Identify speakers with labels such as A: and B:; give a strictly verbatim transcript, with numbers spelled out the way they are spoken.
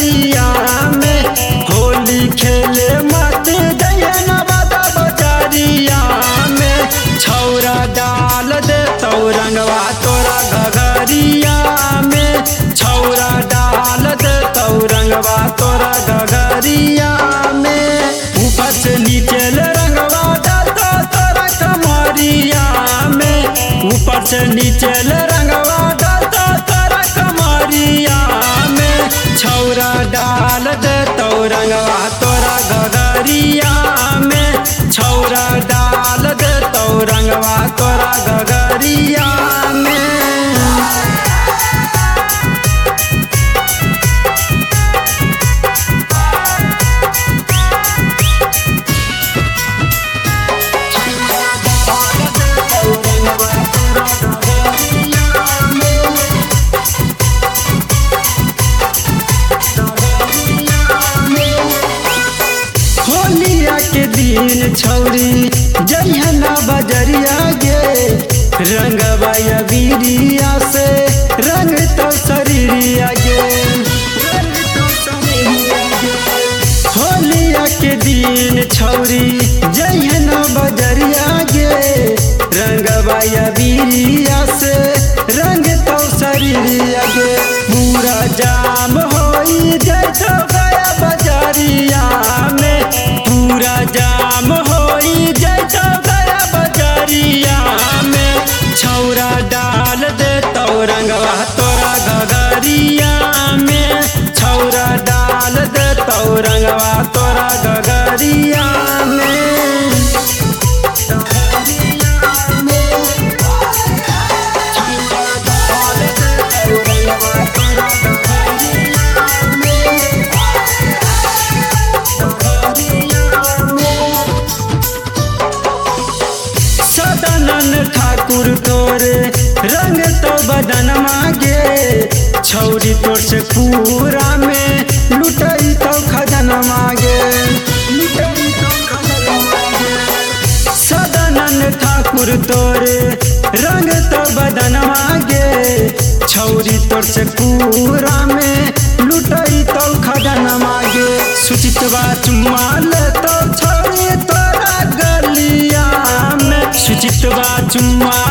A: बजरिया में होली खेले मत जइहे नवादा बजरिया में छौरा डाल दे तो रंगवा तोरा घघरिया में छौरा डाल दे तो रंगवा तोरा घघरिया में ऊपर से नीचे ले रंगवा डालता तोरा कमरिया में ऊपर से नीचे ले रंगवा डालता तोरा कमरिया में छौरा डाल दे तो रंगवा तोरा घघरिया में छौरा डाल दे तो रंगवा तोरा घघरिया में होलिया के दिन छौरी जइहे ना बजरिया गे रंगवा बीरिया से रंग तो शरीरिया गे होलिया के दिन छौरी जइहे ना बजरिया गे रंगवा बीरिया से रंग तो शरीरिया गे पूरा जाम होई जैतो गया बजरिया में पूरा जाम होई जैतो गया बजरिया में छौरा डाल दे तो रंगवा तोरा घघरिया में छौरा डाल दे तो रंगवा तोरा घघरिया में सदानंद ठाकुर तोरे रंग तो बदन मागे छौरी तोर से पूरा में लुटई तो खजन मागे सदानंद ठाकुर तोरे रंग तो बदन मागे छौरी तोर से पूरा में लुटई तो खजन मागे सुचितवा चुम्मा ले तो छौरी तोरा गलिया में सुचितवा चुम्मा